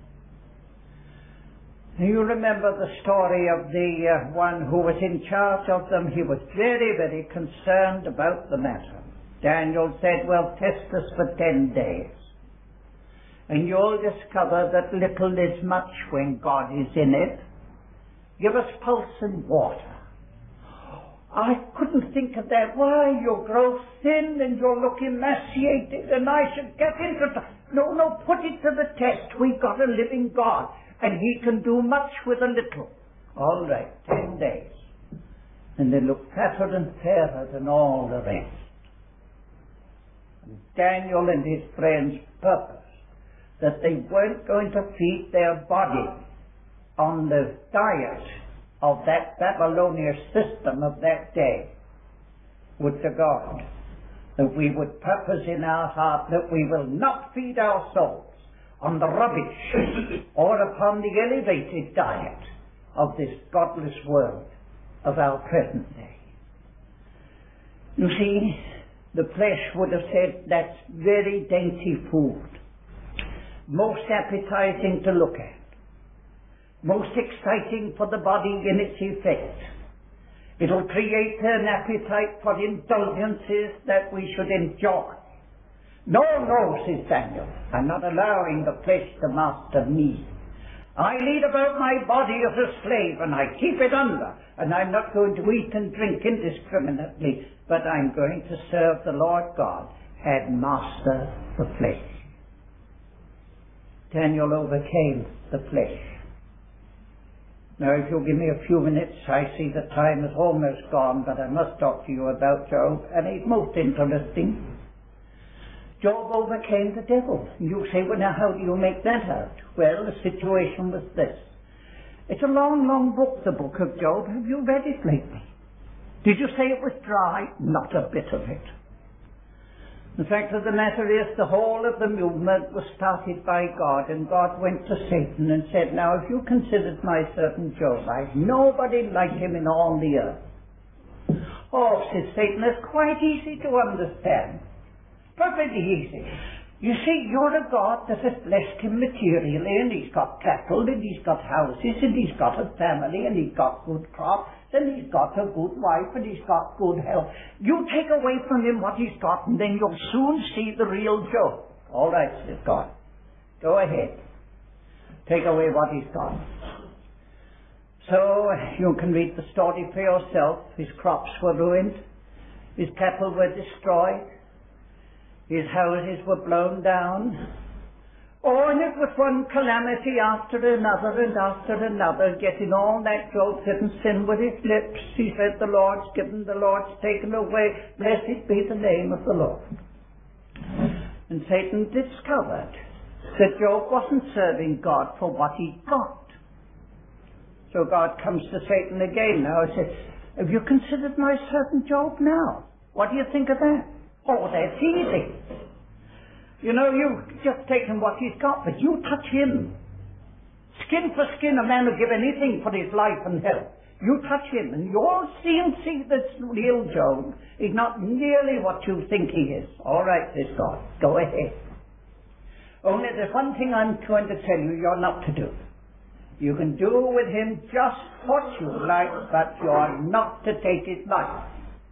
You remember the story of the uh, one who was in charge of them. He was very, very concerned about the matter. Daniel said, well, test us for ten days. And you'll discover that little is much when God is in it. Give us pulse and water. I couldn't think of that. Why, you grow thin and you look emaciated and I should get into it. No, no, put it to the test. We've got a living God and he can do much with a little. All right, ten days. And they look fatter and fairer than all the rest. And Daniel and his friends purposed that they weren't going to feed their body on the diet of that Babylonian system of that day. Would to God that we would purpose in our heart that we will not feed our souls on the rubbish or upon the elevated diet of this godless world of our present day. You see, the flesh would have said that's very dainty food, most appetizing to look at, most exciting for the body in its effect. It'll create an appetite for indulgences that we should enjoy. No, no, says Daniel, I'm not allowing the flesh to master me. I lead about my body as a slave and I keep it under, and I'm not going to eat and drink indiscriminately, but I'm going to serve the Lord God and master the flesh. Daniel overcame the flesh. Now, if you'll give me a few minutes, I see the time is almost gone, but I must talk to you about Job, and it's most interesting. Job overcame the devil. You say, well, now, how do you make that out? Well, the situation was this. It's a long, long book, the book of Job. Have you read it lately? Did you say it was dry? Not a bit of it. The fact of the matter is, the whole of the movement was started by God, and God went to Satan and said, now, if you considered my servant Job, I've nobody like him in all the earth. Oh, says Satan, it's quite easy to understand. Perfectly easy. You see, you're a God that has blessed him materially, and he's got cattle, and he's got houses, and he's got a family, and he's got good crops, and he's got a good wife, and he's got good health. You take away from him what he's got, and then you'll soon see the real Job. All right, says God. Go ahead. Take away what he's got. So, you can read the story for yourself. His crops were ruined. His cattle were destroyed. His houses were blown down. Oh, and it was one calamity after another and after another, getting all that Job didn't sin with his lips. He said, the Lord's given, the Lord's taken away. Blessed be the name of the Lord. And Satan discovered that Job wasn't serving God for what he got. So God comes to Satan again now and says, have you considered my servant Job now? What do you think of that? Oh, that's easy. You know, you've just taken what he's got, but you touch him. Skin for skin, a man will give anything for his life and health. You touch him, and you'll see and see that real Job is not nearly what you think he is. All right, says God, go ahead. Only there's one thing I'm going to tell you you're not to do. You can do with him just what you like, but you're not to take his life.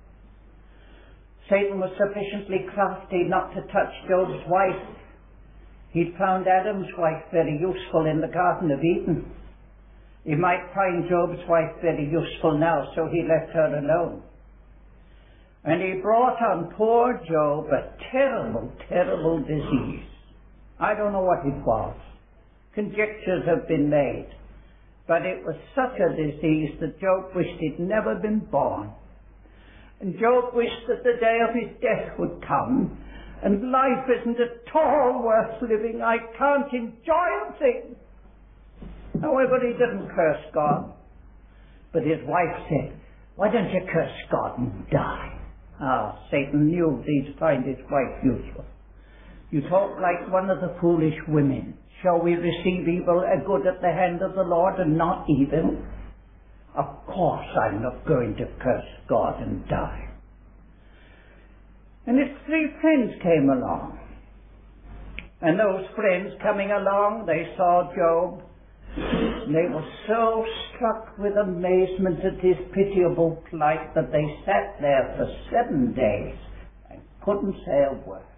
Satan was sufficiently crafty not to touch Job's wife. He'd found Adam's wife very useful in the Garden of Eden. He might find Job's wife very useful now, so he left her alone. And he brought on poor Job a terrible, terrible disease. I don't know what it was. Conjectures have been made. But it was such a disease that Job wished he'd never been born. And Job wished that the day of his death would come, and life isn't at all worth living. I can't enjoy a thing. However, he didn't curse God. But his wife said, why don't you curse God and die? Ah, Satan knew he'd find his wife useful. You talk like one of the foolish women. Shall we receive evil a good at the hand of the Lord and not evil? Of course I'm not going to curse God and die. And his three friends came along. And those friends coming along, they saw Job. And they were so struck with amazement at his pitiable plight that they sat there for seven days and couldn't say a word.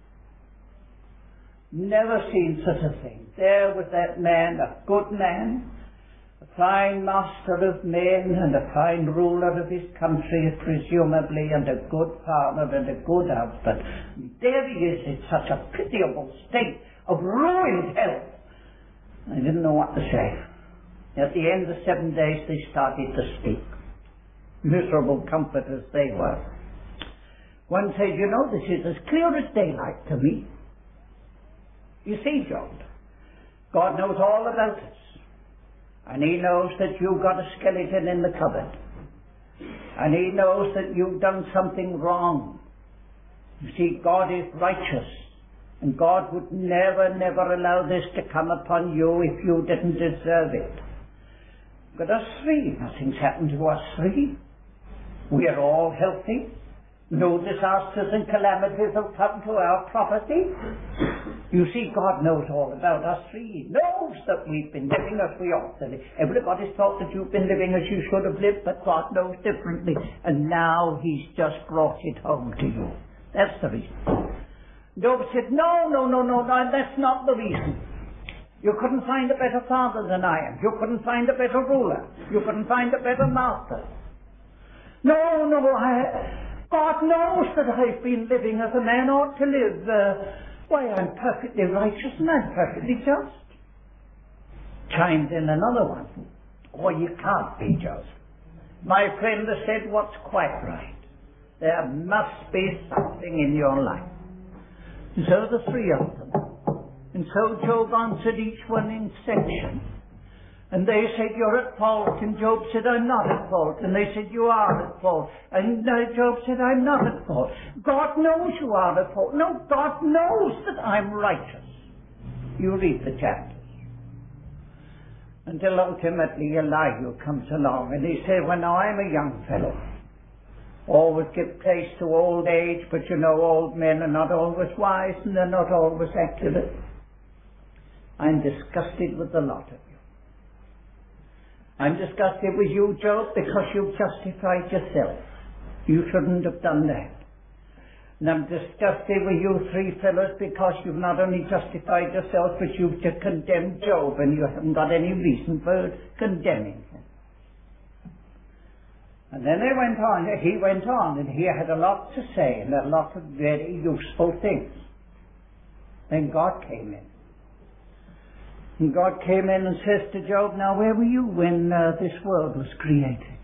Never seen such a thing. There was that man, a good man, a fine master of men and a fine ruler of his country, presumably, and a good father and a good husband. And there he is in such a pitiable state of ruined health. I didn't know what to say. At the end of seven days they started to speak. Miserable comforters they were. One said, you know, this is as clear as daylight to me. You see, Job, God knows all about us. And he knows that you've got a skeleton in the cupboard. And he knows that you've done something wrong. You see, God is righteous. And God would never, never allow this to come upon you if you didn't deserve it. But us three, nothing's happened to us three. We are all healthy. No disasters and calamities have come to our property. You see, God knows all about us three. He knows that we've been living as we ought to live. Everybody's thought that you've been living as you should have lived, but God knows differently. And now he's just brought it home to you. That's the reason. Job said, no, no, no, no, no, that's not the reason. You couldn't find a better father than I am. You couldn't find a better ruler. You couldn't find a better master. No, no, I, God knows that I've been living as a man ought to live. Uh, why, I'm perfectly righteous and I'm perfectly just. Chimed in another one. Oh, you can't be just. My friend has said what's quite right. There must be something in your life. And so the three of them. And so Job answered each one in section. And they said, you're at fault. And Job said, I'm not at fault. And they said, you are at fault. And uh, Job said, I'm not at fault. God knows you are at fault. No, God knows that I'm righteous. You read the chapters. Until ultimately Elihu comes along. And he said, well, now I'm a young fellow. Always give place to old age, but you know old men are not always wise and they're not always accurate. I'm disgusted with the lot of you. I'm disgusted with you, Job, because you've justified yourself. You shouldn't have done that. And I'm disgusted with you three fellows because you've not only justified yourself, but you've condemned Job, and you haven't got any reason for condemning him. And then they went on, he went on, and he had a lot to say, and a lot of very useful things. Then God came in. And God came in and says to Job, now where were you when uh, this world was created?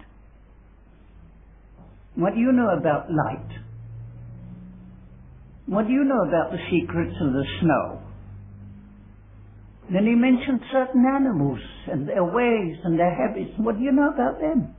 What do you know about light? What do you know about the secrets of the snow? Then he mentioned certain animals and their ways and their habits. What do you know about them?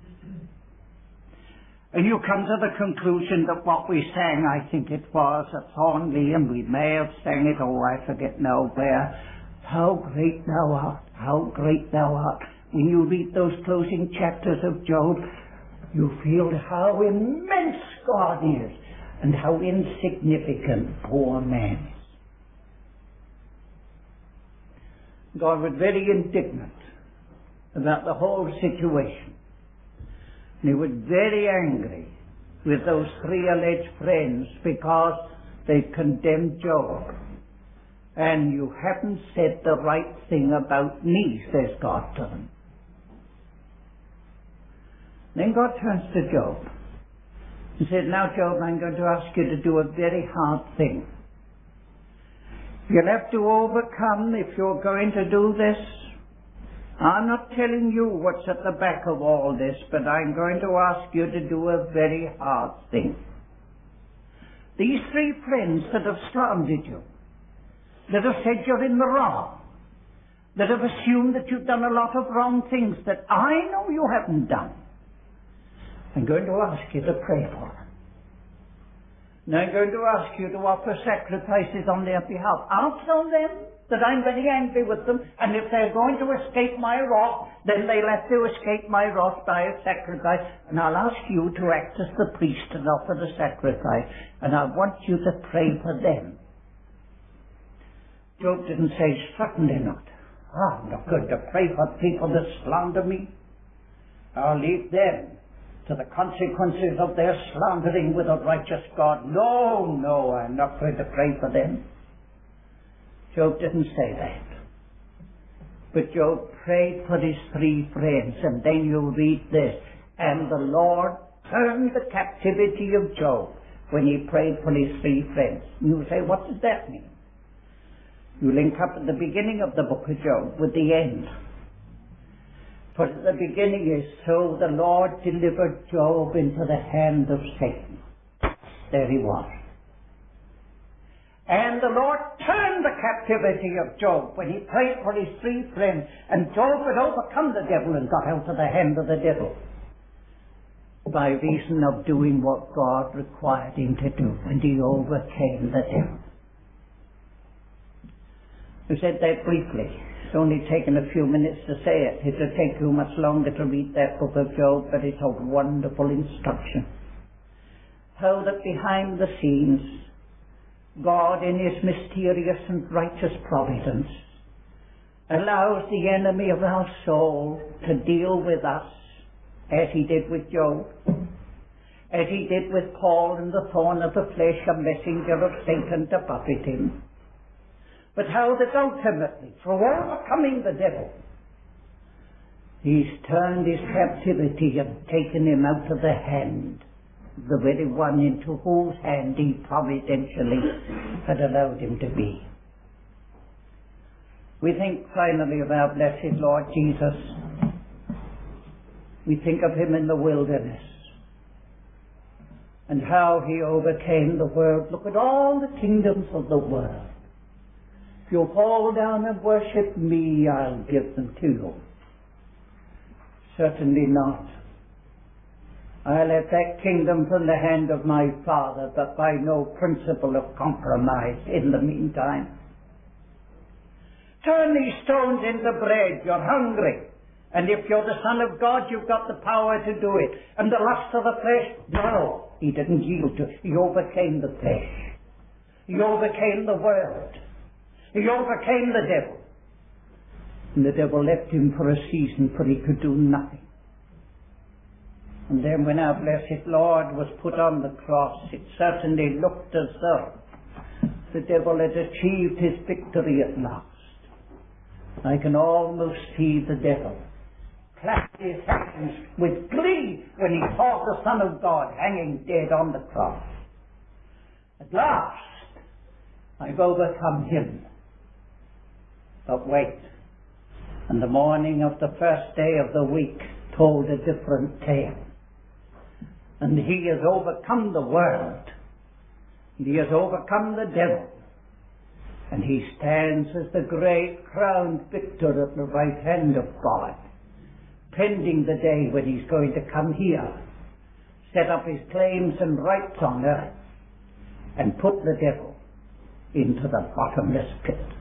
And you come to the conclusion that what we sang, I think it was at Thornley, and we may have sang it, oh, I forget now where, how great thou art, how great thou art. When you read those closing chapters of Job, you feel how immense God is and how insignificant poor man is. God was very indignant about the whole situation. And he was very angry with those three alleged friends because they condemned Job. And you haven't said the right thing about me, says God to them. Then God turns to Job and says, now Job, I'm going to ask you to do a very hard thing. You'll have to overcome, if you're going to do this, I'm not telling you what's at the back of all this, but I'm going to ask you to do a very hard thing. These three friends that have slandered you, that have said you're in the wrong, that have assumed that you've done a lot of wrong things that I know you haven't done, I'm going to ask you to pray for them. And I'm going to ask you to offer sacrifices on their behalf. I'll tell them that I'm very angry with them, and if they're going to escape my wrath, then they'll have to escape my wrath by a sacrifice. And I'll ask you to act as the priest and offer the sacrifice. And I want you to pray for them. Job didn't say, certainly not. Oh, I'm not going to pray for people that slander me. I'll leave them to the consequences of their slandering with a righteous God. No, no, I'm not going to pray for them. Job didn't say that. But Job prayed for his three friends, and then you read this. And the Lord turned the captivity of Job when he prayed for his three friends. You say, what does that mean? You link up at the beginning of the book of Job with the end. For at the beginning is, so the Lord delivered Job into the hand of Satan. There he was. And the Lord turned the captivity of Job when he prayed for his three friends, and Job had overcome the devil and got out of the hand of the devil by reason of doing what God required him to do, and he overcame the devil. I said that briefly. It's only taken a few minutes to say it. It would take too much longer to read that book of Job, but it's a wonderful instruction. How that behind the scenes, God, in his mysterious and righteous providence, allows the enemy of our soul to deal with us as he did with Job, as he did with Paul in the thorn of the flesh, a messenger of Satan to buffet him. But how that ultimately, through overcoming the devil, he's turned his captivity and taken him out of the hand, the very one into whose hand he providentially had allowed him to be. We think finally of our blessed Lord Jesus. We think of him in the wilderness and how he overcame the world. Look at all the kingdoms of the world. If you fall down and worship me, I'll give them to you. Certainly not. I'll have that kingdom from the hand of my Father, but by no principle of compromise in the meantime. Turn these stones into bread. You're hungry. And if you're the Son of God, you've got the power to do it. And the lust of the flesh? No. He didn't yield to it. He overcame the flesh. He overcame the world. He overcame the devil. And the devil left him for a season, for he could do nothing. And then when our blessed Lord was put on the cross, it certainly looked as though the devil had achieved his victory at last. I can almost see the devil clap his hands with glee when he saw the Son of God hanging dead on the cross. At last, I've overcome him. But wait, and the morning of the first day of the week told a different tale. And he has overcome the world. He has overcome the devil. And he stands as the great crowned victor at the right hand of God, pending the day when he's going to come here, set up his claims and rights on earth, and put the devil into the bottomless pit.